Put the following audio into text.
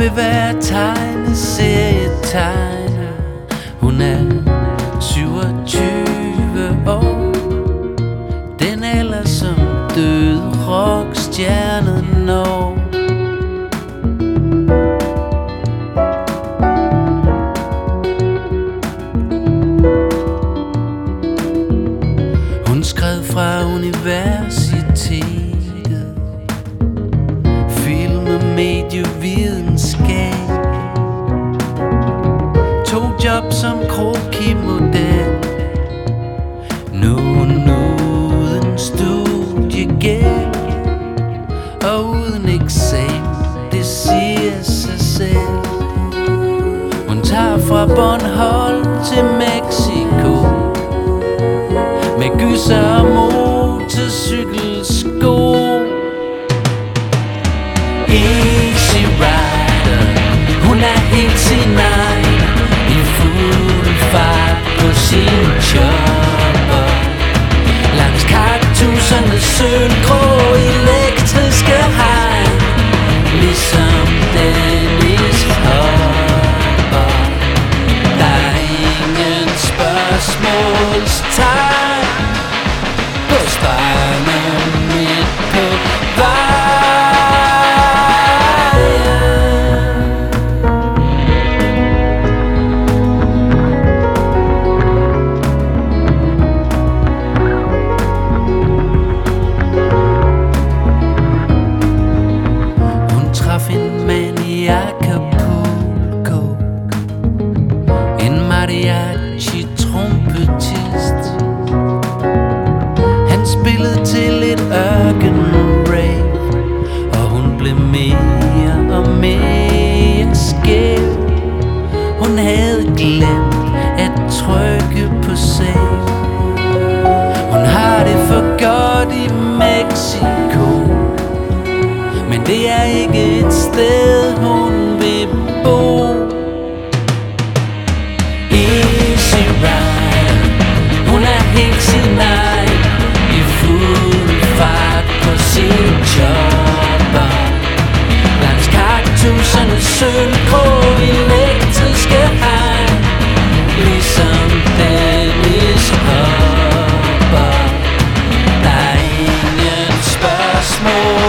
vil være tegneserietegner. Hun er 27 år. Den alder som døde rockstjernen når. Hun skrev fra universitetet, film- og medievidenskab, tog job som krokimodel. Nu uden studiegæld og uden eksamen, det siger sig selv. Hun tager fra Bornholm til Mexico med gyser og motorcykelsko. Easy rider, hun er helt sin egen, i fuld fart på sin chopper. Langs kaktuserne sølvgrå elektriske hegn, ligesom Dennis Hopper. Der er ingen spørgsmålstegn på spejlet midt på en mand i Acapulco, en mariachi-trompetist. Han spillede til et ørken-rave, og hun blev mere og mere skæv. Hun havde glemt at trykke på save. Hun har det for godt i Mexico, men det er ikke et sted, hun vil bo. Easy rider, hun er helt sin egen, i fuld fart på sin chopper. Langs kaktuserne sølvgrå elektriske hegn, ligesom Dennis Hopper. Der er ingen spørgsmål